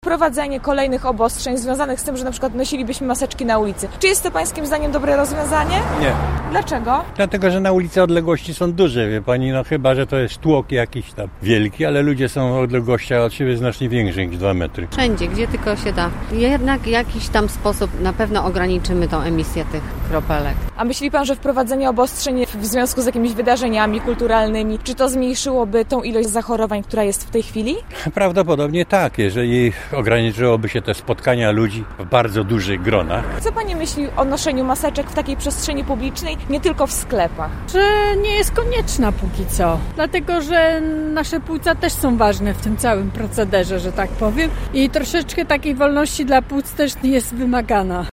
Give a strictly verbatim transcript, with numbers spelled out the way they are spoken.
wprowadzenie kolejnych obostrzeń związanych z tym, że na przykład nosilibyśmy maseczki na ulicy. Czy jest to pańskim zdaniem dobre rozwiązanie? Nie. Dlaczego? Dlatego, że na ulicy odległości są duże, wie pani, no chyba, że to jest tłok jakiś tam wielki, ale ludzie są w odległościach od siebie znacznie większe niż dwa metry. Wszędzie, gdzie tylko się da. Jednak w jakiś tam sposób na pewno ograniczymy tą emisję tych kropelek. A myśli pan, że wprowadzenie obostrzeń w związku z jakimiś wydarzeniami kulturalnymi, czy to zmniejszyłoby tą ilość zachorowań, która jest w tej chwili? Prawdopodobnie tak, jeżeli ograniczyłoby się te spotkania ludzi w bardzo dużych gronach. Co pani myśli o noszeniu maseczek w takiej przestrzeni publicznej, nie tylko w sklepach? Że nie jest konieczna póki co, dlatego że nasze płuca też są ważne w tym całym procederze, że tak powiem, i troszeczkę takiej wolności dla płuc też jest wymagana.